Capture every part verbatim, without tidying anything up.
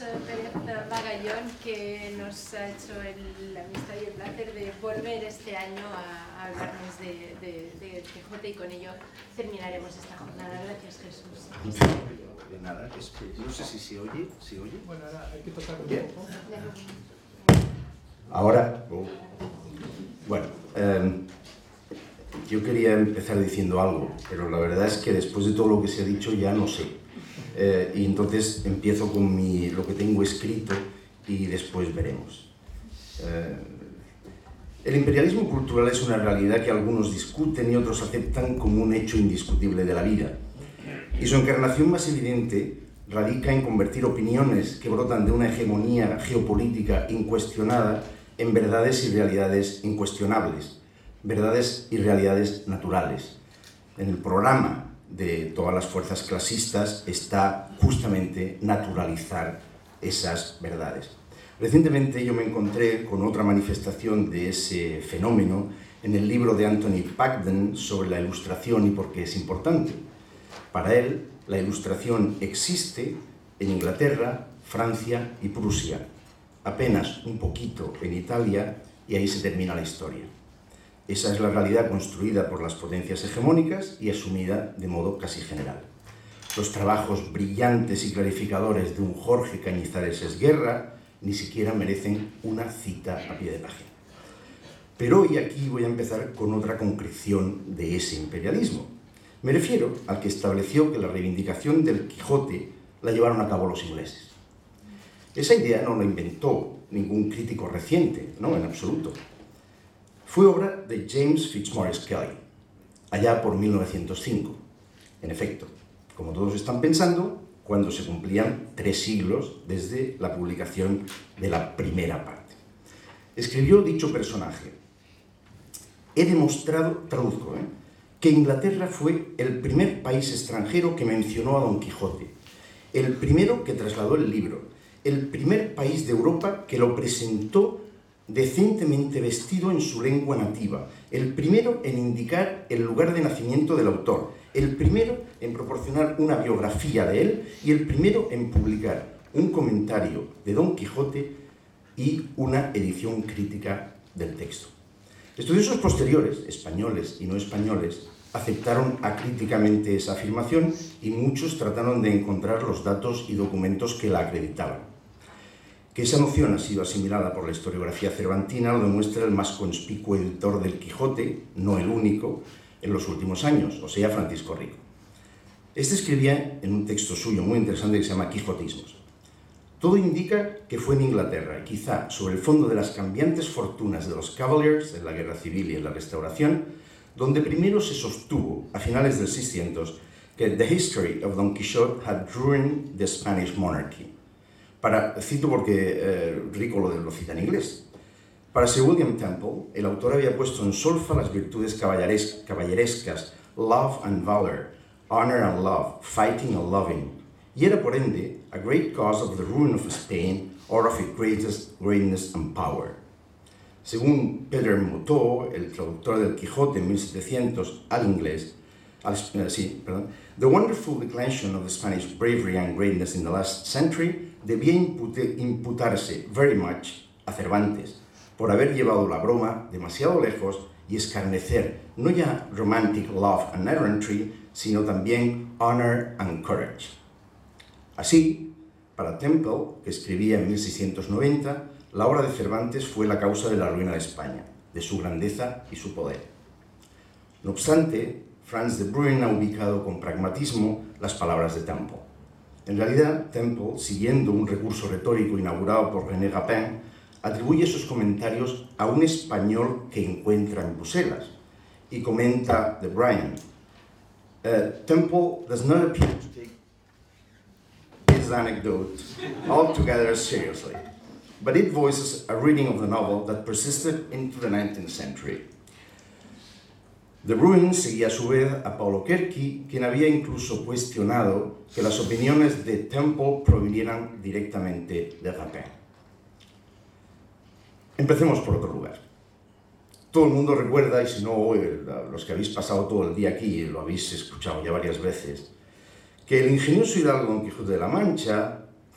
Pérez Magallón, que nos ha hecho el, la amistad y el placer de volver este año a, a hablarnos de, de, de Quijote, y con ello terminaremos esta jornada. Gracias, Jesús. De nada, es que no sé si se oye, ¿se oye? Bueno, ahora hay que tocar un Bien. poco. Ahora, oh, bueno, eh, yo quería empezar diciendo algo, pero la verdad es que después de todo lo que se ha dicho ya no sé. Eh, y entonces empiezo con mi, lo que tengo escrito y después veremos. Eh, el imperialismo cultural es una realidad que algunos discuten y otros aceptan como un hecho indiscutible de la vida. Y su encarnación más evidente radica en convertir opiniones que brotan de una hegemonía geopolítica incuestionada en verdades y realidades incuestionables, verdades y realidades naturales. En el programa de todas las fuerzas clasistas está justamente naturalizar esas verdades. Recientemente yo me encontré con otra manifestación de ese fenómeno en el libro de Anthony Pagden sobre la Ilustración y por qué es importante. Para él, la Ilustración existe en Inglaterra, Francia y Prusia, apenas un poquito en Italia, y ahí se termina la historia. Esa es la realidad construida por las potencias hegemónicas y asumida de modo casi general. Los trabajos brillantes y clarificadores de un Jorge Cañizares Esguerra ni siquiera merecen una cita a pie de página. Pero hoy aquí voy a empezar con otra concreción de ese imperialismo. Me refiero al que estableció que la reivindicación del Quijote la llevaron a cabo los ingleses. Esa idea no la inventó ningún crítico reciente, no, en absoluto. Fue obra de James Fitzmaurice Kelly, allá por mil novecientos cinco. En efecto, como todos están pensando, cuando se cumplían tres siglos desde la publicación de la primera parte. Escribió dicho personaje: he demostrado, traduzco, ¿eh? que Inglaterra fue el primer país extranjero que mencionó a Don Quijote, el primero que trasladó el libro, el primer país de Europa que lo presentó decentemente vestido en su lengua nativa, el primero en indicar el lugar de nacimiento del autor, el primero en proporcionar una biografía de él y el primero en publicar un comentario de Don Quijote y una edición crítica del texto. Estudiosos posteriores, españoles y no españoles, aceptaron acríticamente esa afirmación y muchos trataron de encontrar los datos y documentos que la acreditaban. Que esa noción ha sido asimilada por la historiografía cervantina lo demuestra el más conspicuo editor del Quijote, no el único, en los últimos años, o sea, Francisco Rico. Este escribía en un texto suyo muy interesante que se llama Quijotismos. Todo indica que fue en Inglaterra, y quizá sobre el fondo de las cambiantes fortunas de los Cavaliers en la Guerra Civil y en la Restauración, donde primero se sostuvo, a finales del seiscientos, que the history of Don Quixote had ruined the Spanish monarchy. Para, cito porque eh, Rico lo, lo cita en inglés. Para Sir William Temple, el autor había puesto en solfa las virtudes caballeres, caballerescas, love and valor, honor and love, fighting and loving, y era por ende a great cause of the ruin of Spain or of its greatest greatness and power. Según Peter Motteux, el traductor del Quijote en mil setecientos al inglés, al, uh, sí, perdón, the wonderful declension of the Spanish bravery and greatness in the last century debía impute, imputarse very much a Cervantes por haber llevado la broma demasiado lejos y escarnecer no ya romantic love and errantry, sino también honor and courage. Así, para Temple, que escribía en mil seiscientos noventa, la obra de Cervantes fue la causa de la ruina de España, de su grandeza y su poder. No obstante, Franz de Bruyn ha ubicado con pragmatismo las palabras de Temple. En realidad, Temple, siguiendo un recurso retórico inaugurado por René Gapin, atribuye sus comentarios a un español que encuentra en Bruselas y comenta de Bruyn: uh, Temple does not appear to take his anecdote altogether seriously, but it voices a reading of the novel that persisted into the nineteenth century. De Bruyn seguía a su vez a Paulo Kerki, quien había incluso cuestionado que las opiniones de Temple provinieran directamente de Rapin. Empecemos por otro lugar. Todo el mundo recuerda, y si no, los que habéis pasado todo el día aquí, lo habéis escuchado ya varias veces, que el ingenioso hidalgo Don Quijote de la Mancha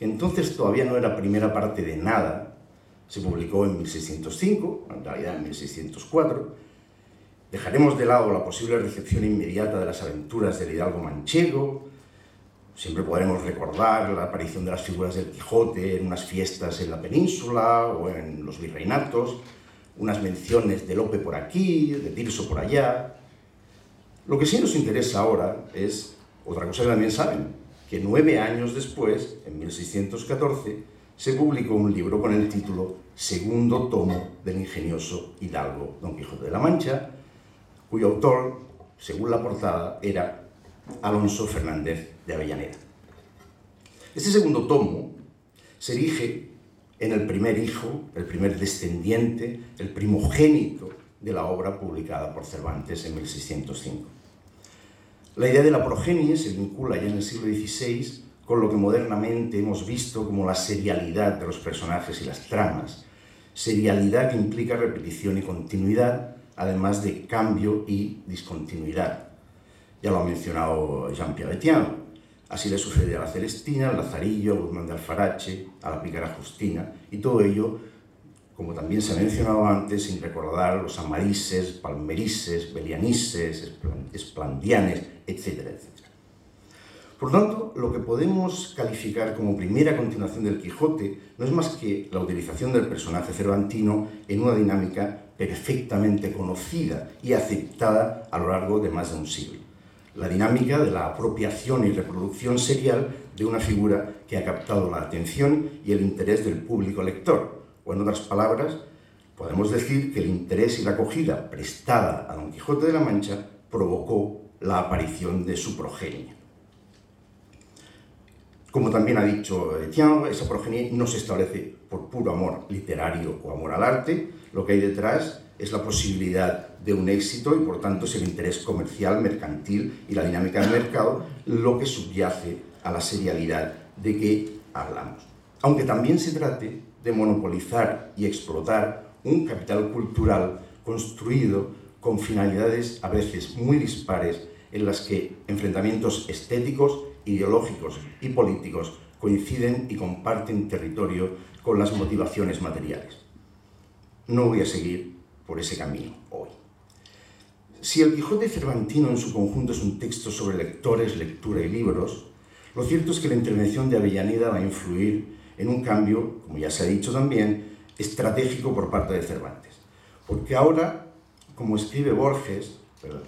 que entonces todavía no era primera parte de nada, se publicó en mil seiscientos cinco, en realidad en mil seiscientos cuatro. Dejaremos de lado la posible recepción inmediata de las aventuras del hidalgo manchego. Siempre podremos recordar la aparición de las figuras del Quijote en unas fiestas en la península o en los virreinatos, unas menciones de Lope por aquí, de Tirso por allá. Lo que sí nos interesa ahora es otra cosa que también saben, que nueve años después, en mil seiscientos catorce, se publicó un libro con el título Segundo tomo del ingenioso hidalgo Don Quijote de la Mancha, cuyo autor, según la portada, era Alonso Fernández de Avellaneda. Este segundo tomo se erige en el primer hijo, el primer descendiente, el primogénito de la obra publicada por Cervantes en mil seiscientos cinco. La idea de la progenie se vincula ya en el siglo dieciséis con lo que modernamente hemos visto como la serialidad de los personajes y las tramas, serialidad que implica repetición y continuidad, además de cambio y discontinuidad. Ya lo ha mencionado Jean-Pierre Etienne. Así le sucede a la Celestina, al Lazarillo, a Guzmán de Alfarache, a la Pícara Justina, y todo ello, como también se ha mencionado antes, sin recordar los amarises, palmerises, belianises, esplandianes, etcétera, etcétera. Por tanto, lo que podemos calificar como primera continuación del Quijote no es más que la utilización del personaje cervantino en una dinámica perfectamente conocida y aceptada a lo largo de más de un siglo. La dinámica de la apropiación y reproducción serial de una figura que ha captado la atención y el interés del público lector, o en otras palabras, podemos decir que el interés y la acogida prestada a Don Quijote de la Mancha provocó la aparición de su progenie. Como también ha dicho Etienne, esa progenie no se establece por puro amor literario o amor al arte. Lo que hay detrás es la posibilidad de un éxito y, por tanto, es el interés comercial, mercantil y la dinámica del mercado lo que subyace a la serialidad de que hablamos. Aunque también se trate de monopolizar y explotar un capital cultural construido con finalidades a veces muy dispares en las que enfrentamientos estéticos, ideológicos y políticos coinciden y comparten territorio con las motivaciones materiales. No voy a seguir por ese camino hoy. Si el Quijote cervantino en su conjunto es un texto sobre lectores, lectura y libros, lo cierto es que la intervención de Avellaneda va a influir en un cambio, como ya se ha dicho también, estratégico por parte de Cervantes. Porque ahora, como escribe Borges, perdón,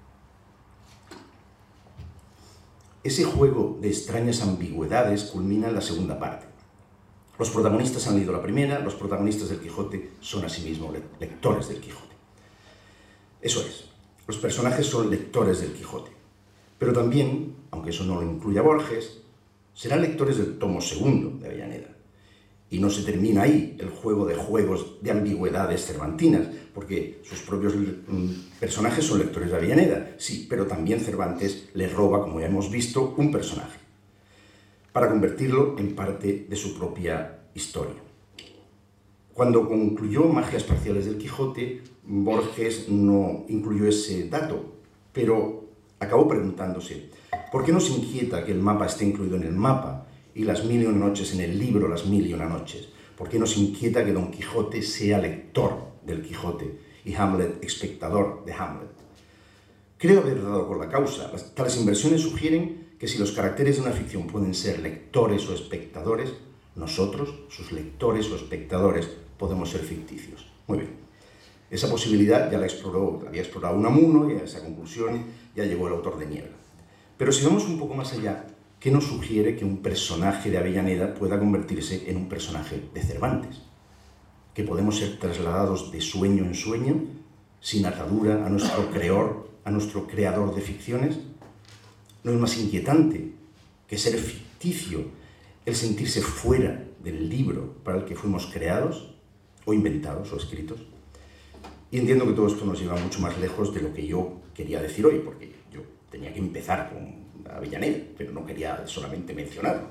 ese juego de extrañas ambigüedades culmina en la segunda parte. Los protagonistas han leído la primera, los protagonistas del Quijote son asimismo lectores del Quijote. Eso es, los personajes son lectores del Quijote. Pero también, aunque eso no lo incluya Borges, serán lectores del tomo segundo de Avellaneda. Y no se termina ahí el juego de juegos de ambigüedades cervantinas, porque sus propios personajes son lectores de Avellaneda, sí, pero también Cervantes les roba, como ya hemos visto, un personaje, para convertirlo en parte de su propia historia. Cuando concluyó Magias Parciales del Quijote, Borges no incluyó ese dato, pero acabó preguntándose, ¿por qué nos inquieta que el mapa esté incluido en el mapa y las mil y una noches en el libro Las mil y una noches? ¿Por qué nos inquieta que Don Quijote sea lector del Quijote y Hamlet espectador de Hamlet? Creo haber dado con la causa. Las, tales inversiones sugieren que si los caracteres de una ficción pueden ser lectores o espectadores, nosotros, sus lectores o espectadores, podemos ser ficticios. Muy bien. Esa posibilidad ya la exploró, la había explorado Unamuno y a esa conclusión ya llegó el autor de Niebla. Pero si vamos un poco más allá, ¿qué nos sugiere que un personaje de Avellaneda pueda convertirse en un personaje de Cervantes? ¿Que podemos ser trasladados de sueño en sueño, sin atadura a nuestro creador, a nuestro creador de ficciones? ¿No es más inquietante que ser ficticio el sentirse fuera del libro para el que fuimos creados, o inventados, o escritos? Y entiendo que todo esto nos lleva mucho más lejos de lo que yo quería decir hoy, porque yo tenía que empezar con Avellaneda, pero no quería solamente mencionarlo.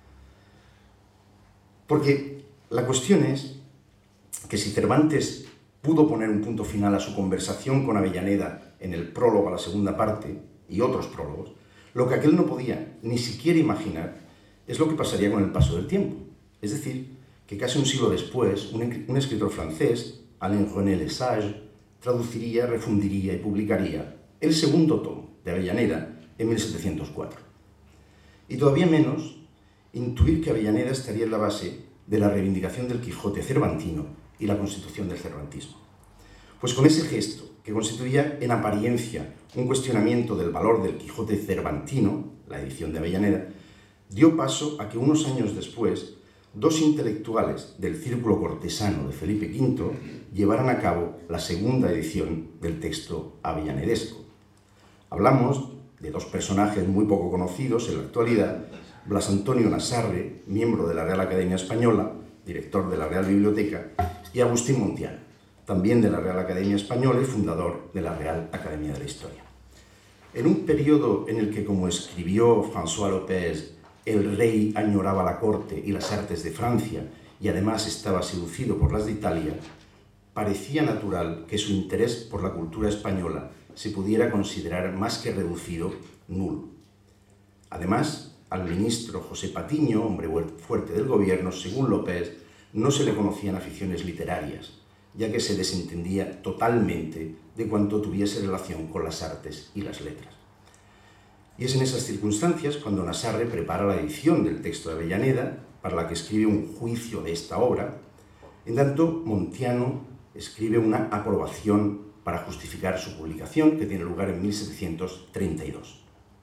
Porque la cuestión es que si Cervantes pudo poner un punto final a su conversación con Avellaneda en el prólogo a la segunda parte y otros prólogos, lo que aquel no podía ni siquiera imaginar es lo que pasaría con el paso del tiempo. Es decir, que casi un siglo después, un, un escritor francés, Alain René Lesage, traduciría, refundiría y publicaría el segundo tomo de Avellaneda en mil setecientos cuatro. Y todavía menos intuir que Avellaneda estaría en la base de la reivindicación del Quijote cervantino y la constitución del cervantismo. Pues con ese gesto, que constituía en apariencia un cuestionamiento del valor del Quijote cervantino, la edición de Avellaneda, dio paso a que unos años después dos intelectuales del círculo cortesano de Felipe quinto llevaran a cabo la segunda edición del texto avellanedesco. Hablamos de dos personajes muy poco conocidos en la actualidad: Blas Antonio Nasarre, miembro de la Real Academia Española, director de la Real Biblioteca, y Agustín Montiano, también de la Real Academia Española y fundador de la Real Academia de la Historia. En un periodo en el que, como escribió François Lopez, el rey añoraba la corte y las artes de Francia y además estaba seducido por las de Italia, parecía natural que su interés por la cultura española se pudiera considerar más que reducido, nulo. Además, al ministro José Patiño, hombre fuerte del gobierno, según López, no se le conocían aficiones literarias, ya que se desentendía totalmente de cuanto tuviese relación con las artes y las letras. Y es en esas circunstancias cuando Nasarre prepara la edición del texto de Avellaneda, para la que escribe un juicio de esta obra, en tanto Montiano escribe una aprobación para justificar su publicación, que tiene lugar en mil setecientos treinta y dos.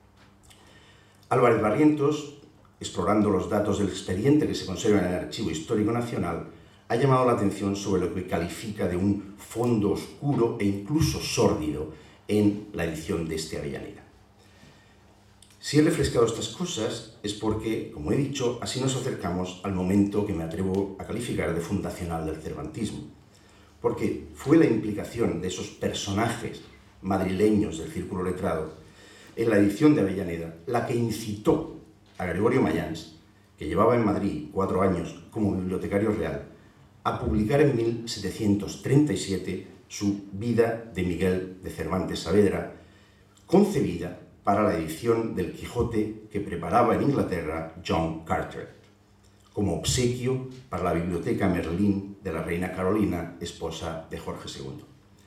Álvarez Barrientos, explorando los datos del expediente que se conserva en el Archivo Histórico Nacional, ha llamado la atención sobre lo que califica de un fondo oscuro e incluso sórdido en la edición de este Avellaneda. Si he refrescado estas cosas es porque, como he dicho, así nos acercamos al momento que me atrevo a calificar de fundacional del cervantismo, porque fue la implicación de esos personajes madrileños del círculo letrado en la edición de Avellaneda la que incitó a Gregorio Mayans, que llevaba en Madrid cuatro años como bibliotecario real, a publicar en mil setecientos treinta y siete su Vida de Miguel de Cervantes Saavedra, concebida para la edición del Quijote que preparaba en Inglaterra John Carteret, como obsequio para la Biblioteca Merlín de la reina Carolina, esposa de Jorge segundo.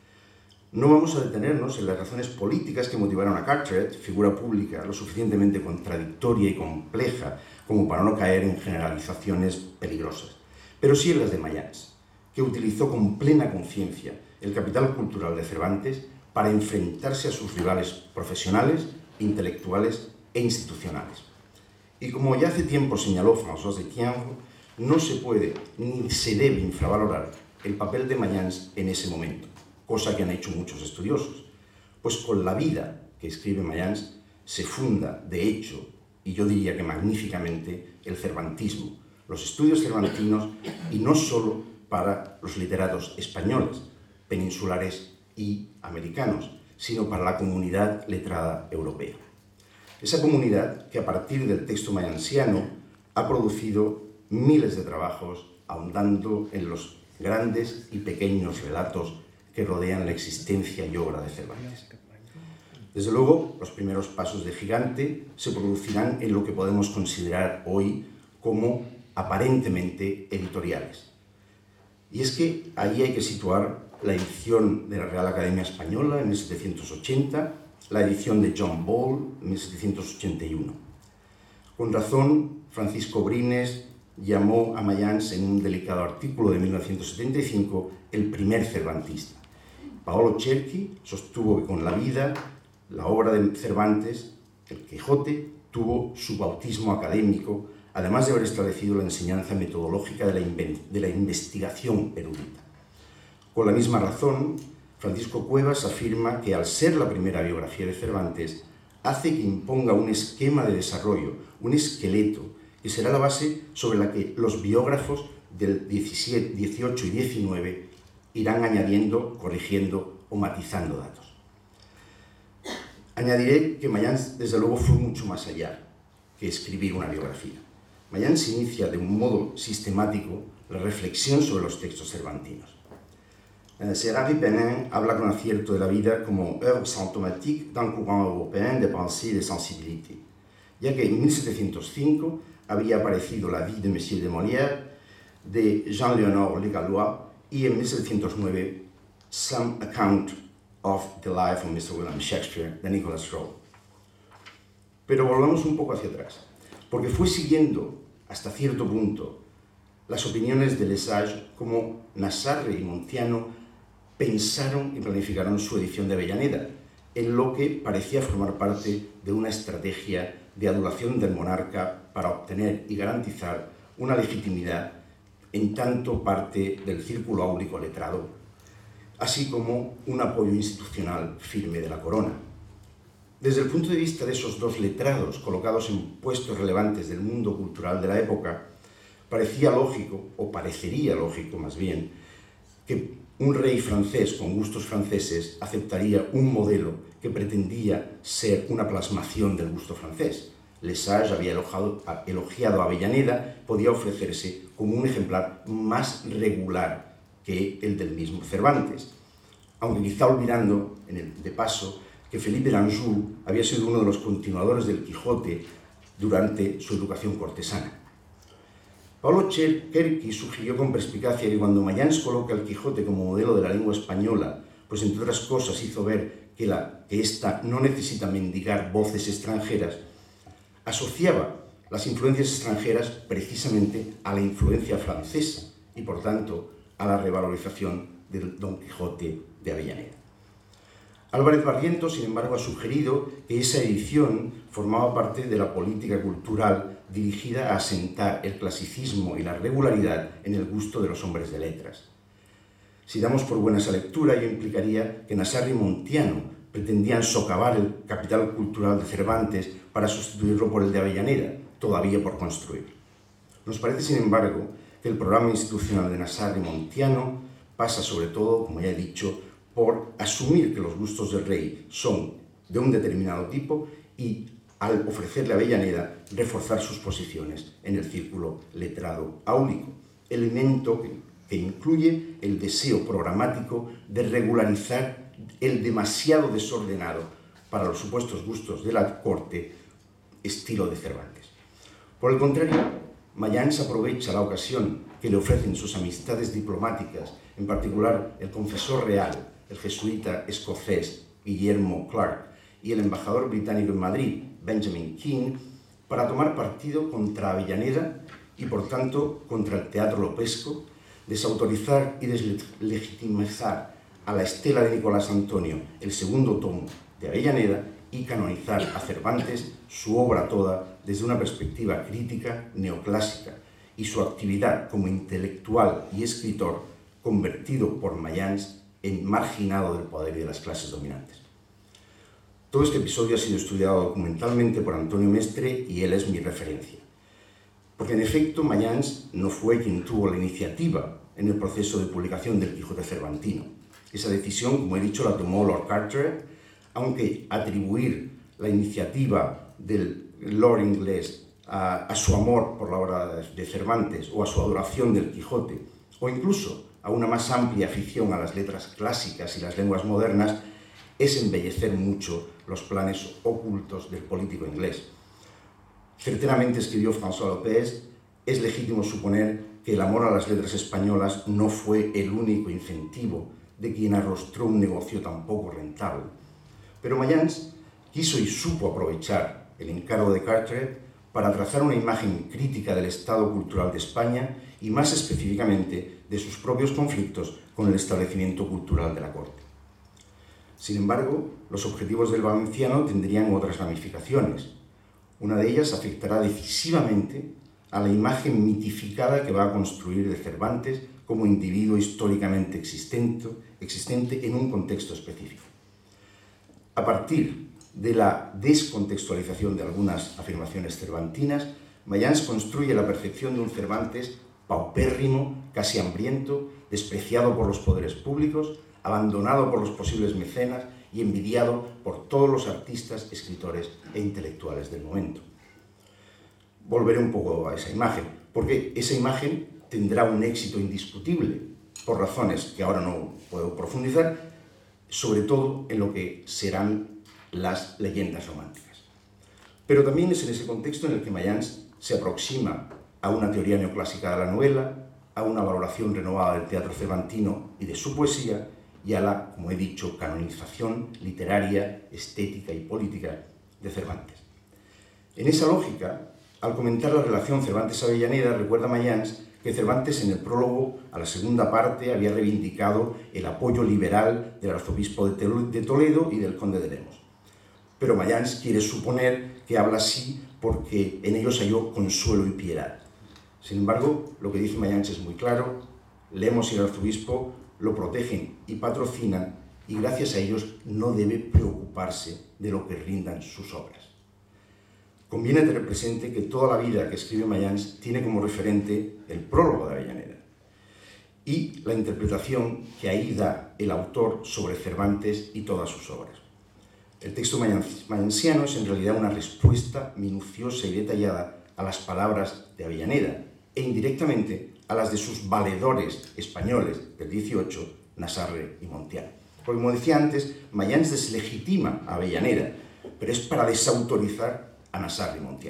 No vamos a detenernos en las razones políticas que motivaron a Carteret, figura pública lo suficientemente contradictoria y compleja como para no caer en generalizaciones peligrosas, pero sí en las de Mayans, que utilizó con plena conciencia el capital cultural de Cervantes para enfrentarse a sus rivales profesionales, intelectuales e institucionales. Y como ya hace tiempo señaló François de Quienvre, no se puede ni se debe infravalorar el papel de Mayans en ese momento, cosa que han hecho muchos estudiosos, pues con la vida que escribe Mayans se funda, de hecho, y yo diría que magníficamente, el cervantismo, los estudios cervantinos, y no solo para los literatos españoles, peninsulares y americanos, sino para la comunidad letrada europea. Esa comunidad que a partir del texto mayansiano ha producido miles de trabajos ahondando en los grandes y pequeños relatos que rodean la existencia y obra de Cervantes. Desde luego, los primeros pasos de gigante se producirán en lo que podemos considerar hoy como aparentemente editoriales. Y es que ahí hay que situar la edición de la Real Academia Española en mil setecientos ochenta, la edición de John Ball en mil setecientos ochenta y uno. Con razón, Francisco Brines llamó a Mayans en un delicado artículo de mil novecientos setenta y cinco el primer cervantista. Paolo Cerchi sostuvo que con la vida, la obra de Cervantes, el Quijote, tuvo su bautismo académico, además de haber establecido la enseñanza metodológica de la, de la investigación erudita. Con la misma razón, Francisco Cuevas afirma que al ser la primera biografía de Cervantes, hace que imponga un esquema de desarrollo, un esqueleto, que será la base sobre la que los biógrafos del diecisiete, dieciocho y diecinueve irán añadiendo, corrigiendo o matizando datos. Añadiré que Mayans, desde luego, fue mucho más allá que escribir una biografía. Mayans inicia de un modo sistemático la reflexión sobre los textos cervantinos. Serra Penin habla con acierto de la vida como œuvre symptomatique d'un courant européen de pensée et de sensibilité, ya que en mil setecientos cinco había aparecido La vie de Monsieur de Molière, de Jean-Léonard Le Gallois, y en mil setecientos nueve Some Account of the Life of mister William Shakespeare, de Nicholas Rowe. Pero volvamos un poco hacia atrás, porque fue siguiendo hasta cierto punto las opiniones de Lesage como Nassarre y Montiano pensaron y planificaron su edición de Avellaneda, en lo que parecía formar parte de una estrategia de adulación del monarca para obtener y garantizar una legitimidad en tanto parte del círculo áulico letrado, así como un apoyo institucional firme de la corona. Desde el punto de vista de esos dos letrados colocados en puestos relevantes del mundo cultural de la época, parecía lógico, o parecería lógico más bien, que un rey francés con gustos franceses aceptaría un modelo que pretendía ser una plasmación del gusto francés. Lesage había elogiado, elogiado a Avellaneda, podía ofrecerse como un ejemplar más regular que el del mismo Cervantes, aunque quizá olvidando, en el, de paso, que Felipe d'Anjou había sido uno de los continuadores del Quijote durante su educación cortesana. Paolo Cerchi sugirió con perspicacia que cuando Mayans coloca el Quijote como modelo de la lengua española, pues entre otras cosas hizo ver que, la, que ésta no necesita mendigar voces extranjeras, asociaba las influencias extranjeras precisamente a la influencia francesa y, por tanto, a la revalorización del Don Quijote de Avellaneda. Álvarez Barrientos, sin embargo, ha sugerido que esa edición formaba parte de la política cultural dirigida a asentar el clasicismo y la regularidad en el gusto de los hombres de letras. Si damos por buena esa lectura, ello implicaría que Nassarre y Montiano pretendían socavar el capital cultural de Cervantes para sustituirlo por el de Avellaneda, todavía por construir. Nos parece, sin embargo, que el programa institucional de Nassarre y Montiano pasa sobre todo, como ya he dicho, por asumir que los gustos del rey son de un determinado tipo y, al ofrecerle a Avellaneda, reforzar sus posiciones en el círculo letrado áulico, elemento que, que incluye el deseo programático de regularizar el demasiado desordenado para los supuestos gustos de la corte estilo de Cervantes. Por el contrario, Mayans aprovecha la ocasión que le ofrecen sus amistades diplomáticas, en particular el confesor real, el jesuita escocés Guillermo Clark, y el embajador británico en Madrid, Benjamin King, para tomar partido contra Avellaneda y, por tanto, contra el teatro lopesco, desautorizar y deslegitimizar a la estela de Nicolás Antonio, el segundo tomo de Avellaneda, y canonizar a Cervantes, su obra toda, desde una perspectiva crítica neoclásica, y su actividad como intelectual y escritor convertido por Mayans en marginado del poder y de las clases dominantes. Todo este episodio ha sido estudiado documentalmente por Antonio Mestre y él es mi referencia. Porque en efecto Mayans no fue quien tuvo la iniciativa en el proceso de publicación del Quijote cervantino. Esa decisión, como he dicho, la tomó Lord Carteret, aunque atribuir la iniciativa del Lord inglés a, a su amor por la obra de Cervantes o a su adoración del Quijote, o incluso a una más amplia afición a las letras clásicas y las lenguas modernas, es embellecer mucho los planes ocultos del político inglés. Certeramente, escribió François Lopez, es legítimo suponer que el amor a las letras españolas no fue el único incentivo de quien arrostró un negocio tan poco rentable. Pero Mayans quiso y supo aprovechar el encargo de Carteret para trazar una imagen crítica del estado cultural de España y, más específicamente, de sus propios conflictos con el establecimiento cultural de la corte. Sin embargo, los objetivos del valenciano tendrían otras ramificaciones. Una de ellas afectará decisivamente a la imagen mitificada que va a construir de Cervantes como individuo históricamente existente, existente en un contexto específico. A partir de la descontextualización de algunas afirmaciones cervantinas, Mayans construye la percepción de un Cervantes paupérrimo, casi hambriento, despreciado por los poderes públicos, abandonado por los posibles mecenas y envidiado por todos los artistas, escritores e intelectuales del momento. Volveré un poco a esa imagen, porque esa imagen tendrá un éxito indiscutible, por razones que ahora no puedo profundizar, sobre todo en lo que serán las leyendas románticas. Pero también es en ese contexto en el que Mayans se aproxima a una teoría neoclásica de la novela, a una valoración renovada del teatro cervantino y de su poesía, y a la, como he dicho, canonización literaria, estética y política de Cervantes. En esa lógica, al comentar la relación Cervantes-Avellaneda, recuerda Mayans que Cervantes en el prólogo a la segunda parte había reivindicado el apoyo liberal del arzobispo de Toledo y del conde de Lemos. Pero Mayans quiere suponer que habla así porque en ellos halló consuelo y piedad. Sin embargo, lo que dice Mayans es muy claro: Lemos y el arzobispo lo protegen y patrocinan, y gracias a ellos no debe preocuparse de lo que rindan sus obras. Conviene tener presente que toda la vida que escribe Mayans tiene como referente el prólogo de Avellaneda y la interpretación que ahí da el autor sobre Cervantes y todas sus obras. El texto mayansiano es en realidad una respuesta minuciosa y detallada a las palabras de Avellaneda e indirectamente a las de sus valedores españoles del dieciocho, Nasarre y Montiel. Porque, como decía antes, Mayans deslegitima a Avellaneda, pero es para desautorizar a Nasarre y Montiel.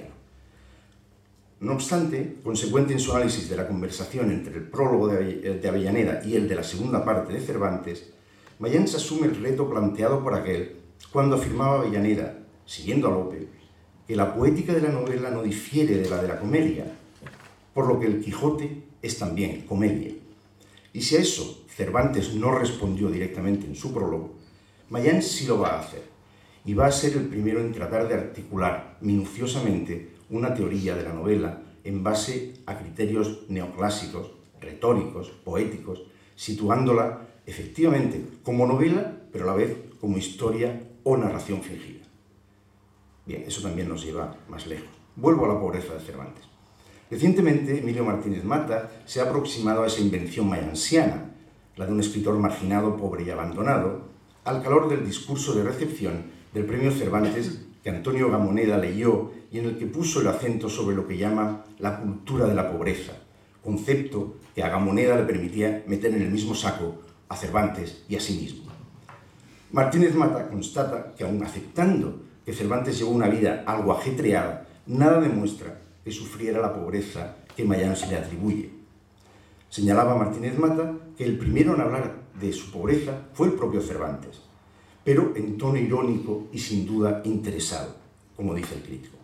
No obstante, consecuente en su análisis de la conversación entre el prólogo de Avellaneda y el de la segunda parte de Cervantes, Mayans asume el reto planteado por aquel cuando afirmaba Avellaneda, siguiendo a Lope, que la poética de la novela no difiere de la de la comedia, por lo que el Quijote es también comedia. Y si a eso Cervantes no respondió directamente en su prólogo, Mayans sí lo va a hacer, y va a ser el primero en tratar de articular minuciosamente una teoría de la novela en base a criterios neoclásicos, retóricos, poéticos, situándola efectivamente como novela, pero a la vez como historia o narración fingida. Bien, eso también nos lleva más lejos. Vuelvo a la pobreza de Cervantes. Recientemente, Emilio Martínez Mata se ha aproximado a esa invención mayansiana, la de un escritor marginado, pobre y abandonado, al calor del discurso de recepción del premio Cervantes que Antonio Gamoneda leyó y en el que puso el acento sobre lo que llama la cultura de la pobreza, concepto que a Gamoneda le permitía meter en el mismo saco a Cervantes y a sí mismo. Martínez Mata constata que, aun aceptando que Cervantes llevó una vida algo ajetreada, nada demuestra que sufriera la pobreza que Mayans le atribuye. Señalaba Martínez Mata que el primero en hablar de su pobreza fue el propio Cervantes, pero en tono irónico y sin duda interesado, como dice el crítico.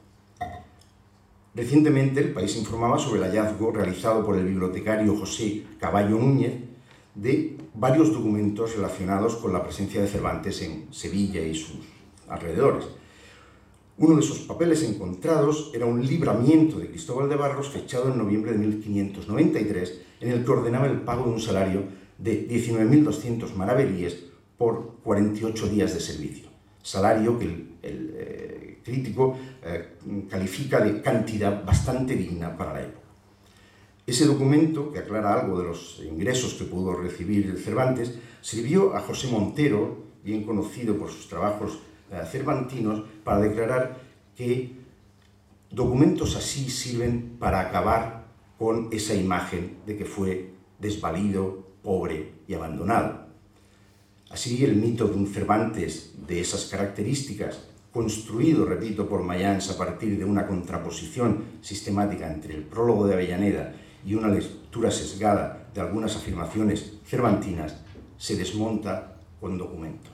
Recientemente El País informaba sobre el hallazgo realizado por el bibliotecario José Caballo Núñez de varios documentos relacionados con la presencia de Cervantes en Sevilla y sus alrededores. Uno de esos papeles encontrados era un libramiento de Cristóbal de Barros fechado en noviembre de mil quinientos noventa y tres, en el que ordenaba el pago de un salario de diecinueve mil doscientos maravedíes por cuarenta y ocho días de servicio. Salario que el, el eh, crítico eh, califica de cantidad bastante digna para la época. Ese documento, que aclara algo de los ingresos que pudo recibir Cervantes, sirvió a José Montero, bien conocido por sus trabajos eh, cervantinos, para declarar que documentos así sirven para acabar con esa imagen de que fue desvalido, pobre y abandonado. Así, el mito de un Cervantes de esas características, construido, repito, por Mayans a partir de una contraposición sistemática entre el prólogo de Avellaneda y una lectura sesgada de algunas afirmaciones cervantinas, se desmonta con documentos.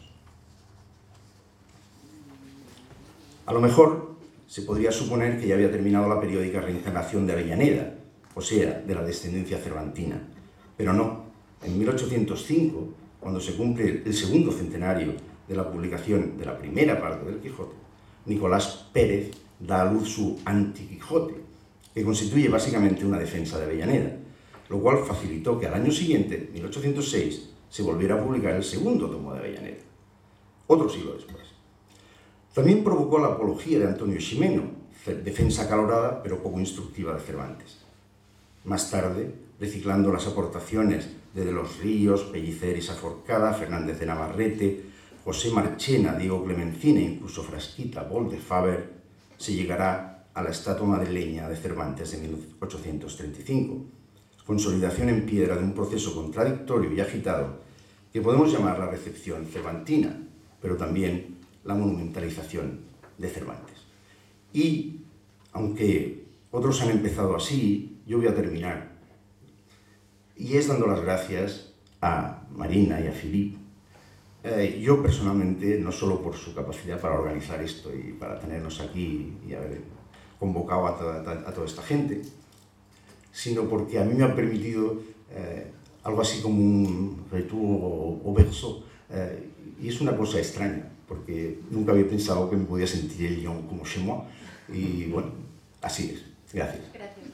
A lo mejor se podría suponer que ya había terminado la periódica reencarnación de Avellaneda, o sea, de la descendencia cervantina, pero no. En mil ochocientos cinco, cuando se cumple el segundo centenario de la publicación de la primera parte del Quijote, Nicolás Pérez da a luz su Anti-Quijote, que constituye básicamente una defensa de Avellaneda, lo cual facilitó que al año siguiente, mil ochocientos seis, se volviera a publicar el segundo tomo de Avellaneda, otro siglo después. También provocó la apología de Antonio Ximeno, defensa acalorada pero poco instructiva de Cervantes. Más tarde, reciclando las aportaciones de De los Ríos, Pellicer y Saforcada, Fernández de Navarrete, José Marchena, Diego Clemencina e incluso Frasquita, Bol de Faber, se llegará a la estatua madrileña de Cervantes de mil ochocientos treinta y cinco, consolidación en piedra de un proceso contradictorio y agitado que podemos llamar la recepción cervantina, pero también la monumentalización de Cervantes. Y, aunque otros han empezado así, yo voy a terminar. Y es dando las gracias a Marina y a Philippe. Eh, yo personalmente, no solo por su capacidad para organizar esto y para tenernos aquí y haber convocado a toda, a toda esta gente, sino porque a mí me ha permitido eh, algo así como un retour au berceau. Eh, y es una cosa extraña, porque nunca había pensado que me podía sentir el Lyon como chez moi. Y bueno, así es. Gracias. Gracias.